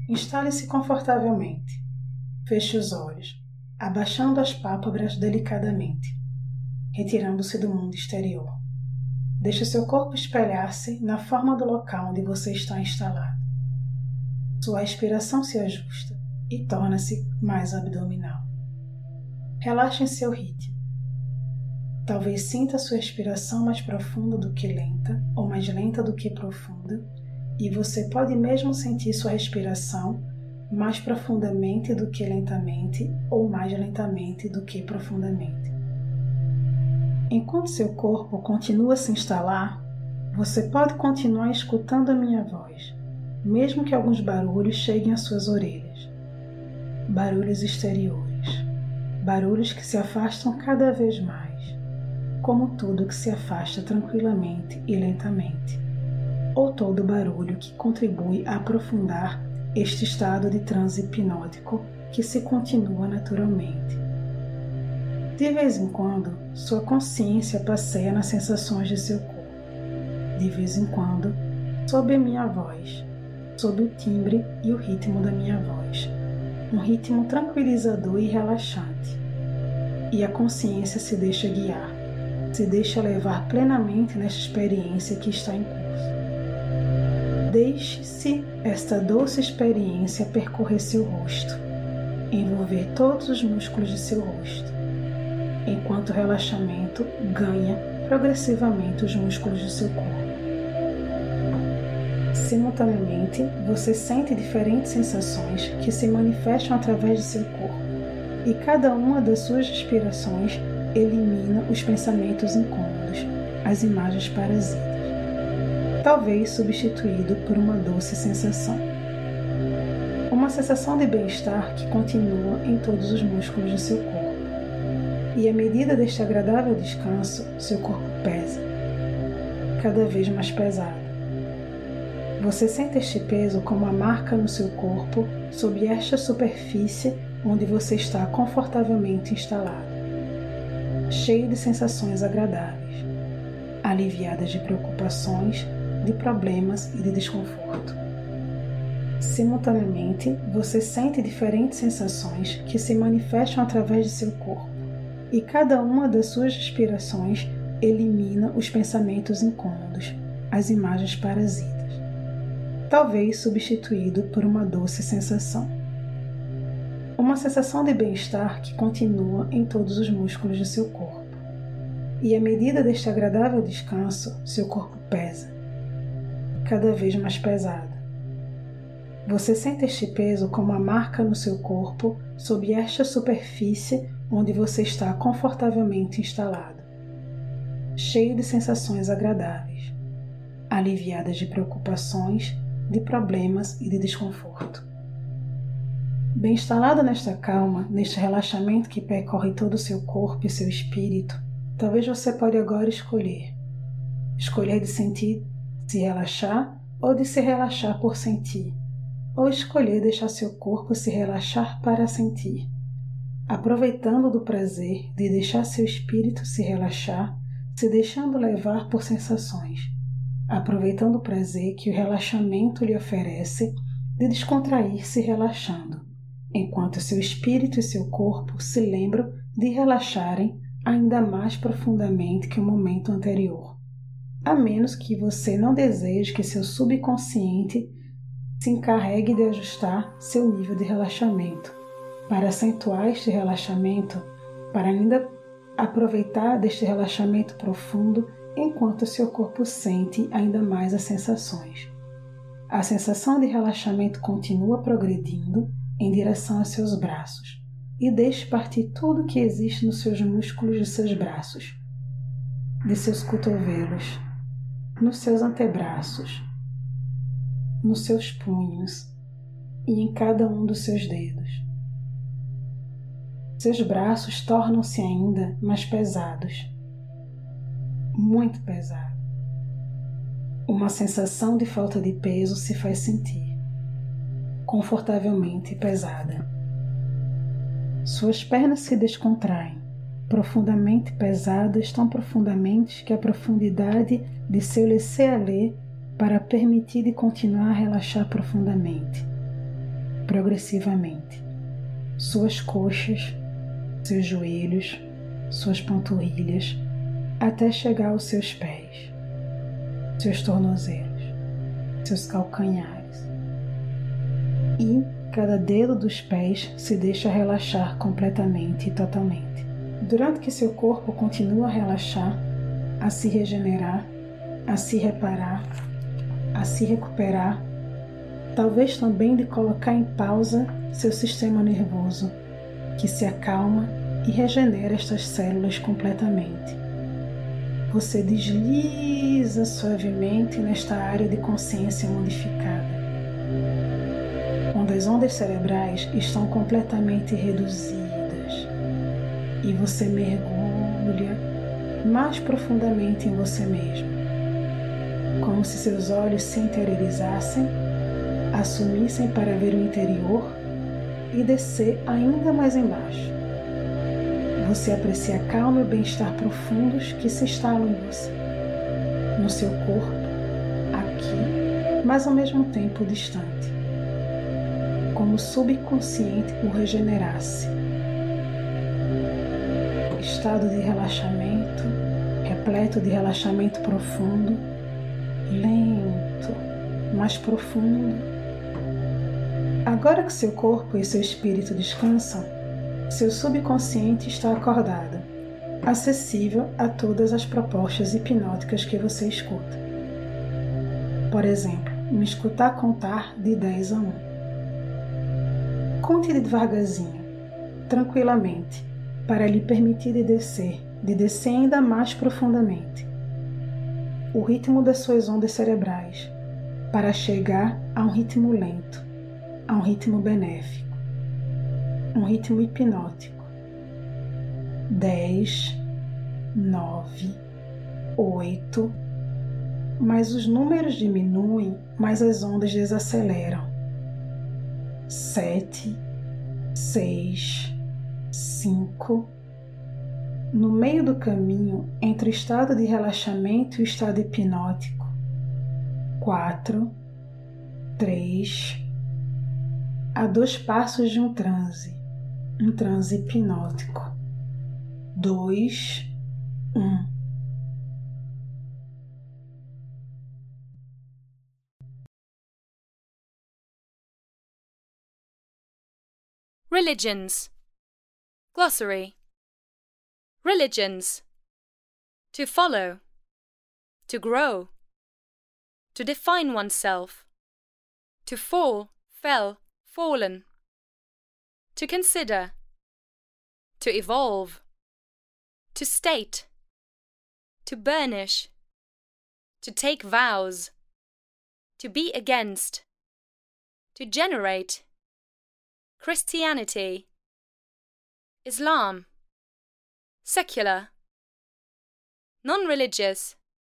Instale-se confortavelmente. Feche os olhos, abaixando as pálpebras delicadamente, retirando-se do mundo exterior. Deixe seu corpo espelhar-se na forma do local onde você está instalado. Sua respiração se ajusta e torna-se mais abdominal. Relaxe em seu ritmo. Talvez sinta sua respiração mais profunda do que lenta, ou mais lenta do que profunda, e você pode mesmo sentir sua respiração mais profundamente do que lentamente, ou mais lentamente do que profundamente. Enquanto seu corpo continua a se instalar, você pode continuar escutando a minha voz, mesmo que alguns barulhos cheguem às suas orelhas. Barulhos exteriores, barulhos que se afastam cada vez mais, como tudo que se afasta tranquilamente e lentamente, ou todo barulho que contribui a aprofundar este estado de transe hipnótico que se continua naturalmente. De vez em quando, sua consciência passeia nas sensações de seu corpo. De vez em quando, sob a minha voz, sob o timbre e o ritmo da minha voz, um ritmo tranquilizador e relaxante. E a consciência se deixa guiar, se deixa levar plenamente nesta experiência que está em curso. Deixe-se esta doce experiência percorrer seu rosto, envolver todos os músculos de seu rosto, enquanto o relaxamento ganha progressivamente os músculos do seu corpo. Simultaneamente, você sente diferentes sensações que se manifestam através de seu corpo, e cada uma das suas respirações elimina os pensamentos incômodos, as imagens parasitas, talvez substituído por uma doce sensação. Uma sensação de bem-estar que continua em todos os músculos do seu corpo. E à medida deste agradável descanso, seu corpo pesa, cada vez mais pesado. Você sente este peso como uma marca no seu corpo sob esta superfície onde você está confortavelmente instalado, cheio de sensações agradáveis, aliviadas de preocupações, de problemas e de desconforto. Simultaneamente, você sente diferentes sensações que se manifestam através de seu corpo, e cada uma das suas respirações elimina os pensamentos incômodos, as imagens parasitas, talvez substituído por uma doce sensação. Uma sensação de bem-estar que continua em todos os músculos do seu corpo. E à medida deste agradável descanso, seu corpo pesa, cada vez mais pesado. Você sente este peso como uma marca no seu corpo sob esta superfície onde você está confortavelmente instalado, cheio de sensações agradáveis, aliviadas de preocupações, de problemas e de desconforto. Bem instalado nesta calma, neste relaxamento que percorre todo o seu corpo e seu espírito, talvez você pode agora escolher de sentir, se relaxar ou de se relaxar por sentir, ou escolher deixar seu corpo se relaxar para sentir, aproveitando do prazer de deixar seu espírito se relaxar, se deixando levar por sensações, aproveitando o prazer que o relaxamento lhe oferece de descontrair-se relaxando, enquanto seu espírito e seu corpo se lembram de relaxarem ainda mais profundamente que o momento anterior, a menos que você não deseje que seu subconsciente se encarregue de ajustar seu nível de relaxamento, para acentuar este relaxamento, para ainda aproveitar deste relaxamento profundo enquanto seu corpo sente ainda mais as sensações. A sensação de relaxamento continua progredindo em direção aos seus braços e deixe partir tudo que existe nos seus músculos de seus braços, de seus cotovelos, nos seus antebraços, nos seus punhos e em cada um dos seus dedos. Seus braços tornam-se ainda mais pesados, muito pesados. Uma sensação de falta de peso se faz sentir, confortavelmente pesada. Suas pernas se descontraem, profundamente pesadas, tão profundamente que a profundidade de seu laisser-aller para permitir de continuar a relaxar profundamente. progressivamente. Suas coxas, seus joelhos, suas panturrilhas, até chegar aos seus pés, seus tornozelos, seus calcanhares. E cada dedo dos pés se deixa relaxar completamente e totalmente. Durante que seu corpo continua a relaxar, a se regenerar, a se reparar, a se recuperar, talvez também de colocar em pausa seu sistema nervoso, que se acalma e regenera estas células completamente. Você desliza suavemente nesta área de consciência modificada, onde as ondas cerebrais estão completamente reduzidas e você mergulha mais profundamente em você mesmo, como se seus olhos se interiorizassem, assumissem para ver o interior e descer ainda mais embaixo. Você aprecia a calma e o bem-estar profundos que se instalam em você, no seu corpo, aqui, mas ao mesmo tempo distante, como o subconsciente o regenerasse. Estado de relaxamento, repleto de relaxamento profundo, lento, mais profundo. Agora que seu corpo e seu espírito descansam, seu subconsciente está acordado, acessível a todas as propostas hipnóticas que você escuta. Por exemplo, me escutar contar de 10 a 1. Conte devagarzinho, tranquilamente, para lhe permitir de descer ainda mais profundamente. O ritmo das suas ondas cerebrais, para chegar a um ritmo lento, a um ritmo benéfico, um ritmo hipnótico. 10, 9, 8, mas os números diminuem, mas as ondas desaceleram. 7, 6, 5. No meio do caminho entre o estado de relaxamento e o estado hipnótico. 4, 3. A 2 passos de um transe hipnótico. 2, 1. Religions. Glossary. Religions. To follow. To grow. To define oneself. To fall, fell, fallen. To consider. To evolve. To state. To burnish. To take vows. To be against. To generate. Christianity. Islam. Secular. Non-religious.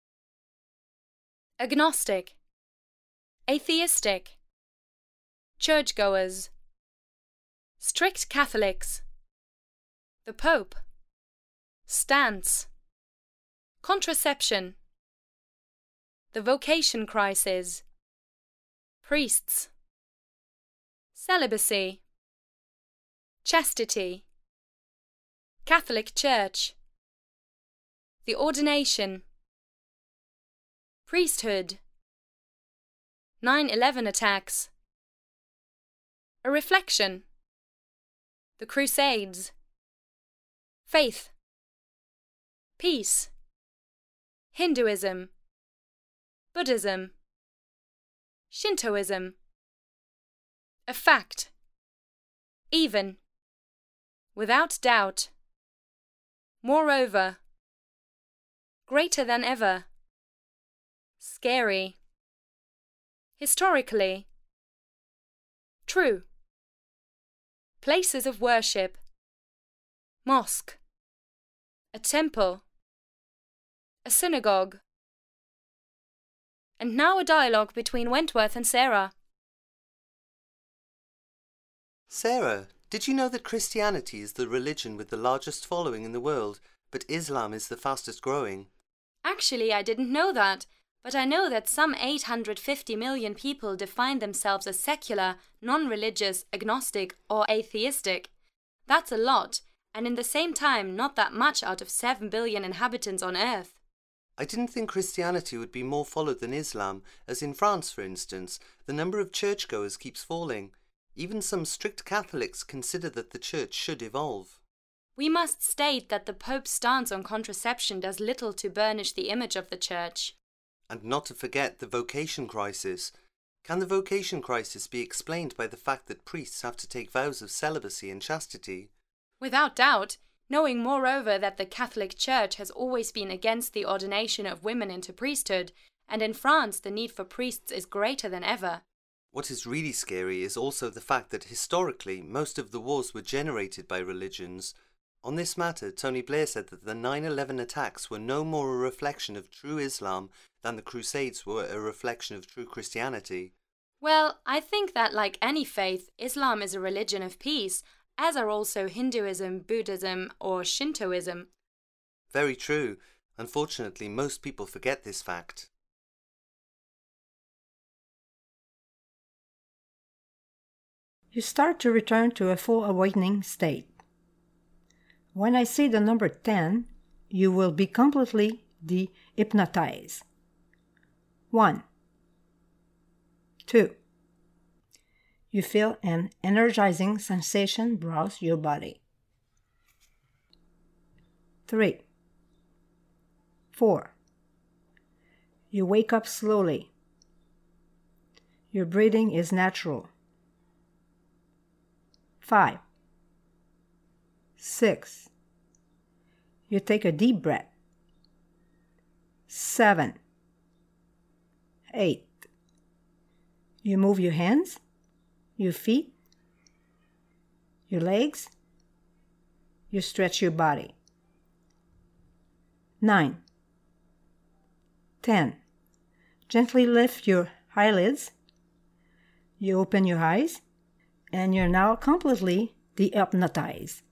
Agnostic. Atheistic. Churchgoers. Strict Catholics. The Pope. Stance. Contraception. The vocation crisis. Priests. Celibacy. Chastity. Catholic Church. The ordination. Priesthood. 9/11 attacks. A reflection. The Crusades. Faith. Peace. Hinduism. Buddhism. Shintoism. A fact. Even. Without doubt. Moreover. Greater than ever. Scary. Historically. True. Places of worship. Mosque. A temple. A synagogue. And now a dialogue between Wentworth and Sarah. Sarah, did you know that Christianity is the religion with the largest following in the world, but Islam is the fastest growing? Actually, I didn't know that. But I know that some 850 million people define themselves as secular, non-religious, agnostic, or atheistic. That's a lot, and in the same time not that much out of 7 billion inhabitants on Earth. I didn't think Christianity would be more followed than Islam, as in France, for instance, the number of churchgoers keeps falling. Even some strict Catholics consider that the Church should evolve. We must state that the Pope's stance on contraception does little to burnish the image of the Church. And not to forget the vocation crisis. Can the vocation crisis be explained by the fact that priests have to take vows of celibacy and chastity? Without doubt, knowing moreover that the Catholic Church has always been against the ordination of women into priesthood, and in France the need for priests is greater than ever. What is really scary is also the fact that historically most of the wars were generated by religions. On this matter, Tony Blair said that the 9/11 attacks were no more a reflection of true Islam than the Crusades were a reflection of true Christianity. Well, I think that like any faith, Islam is a religion of peace, as are also Hinduism, Buddhism, or Shintoism. Very true. Unfortunately, most people forget this fact. You start to return to a full awakening state. When I say the number 10, you will be completely de-hypnotized. 1, 2. You feel an energizing sensation browse your body. 3, 4. You wake up slowly. Your breathing is natural. 5, 6. You take a deep breath. 7, 8. You move your hands, your feet, your legs. You stretch your body. 9, 10. Gently lift your eyelids. You open your eyes, and you're now completely de-hypnotized.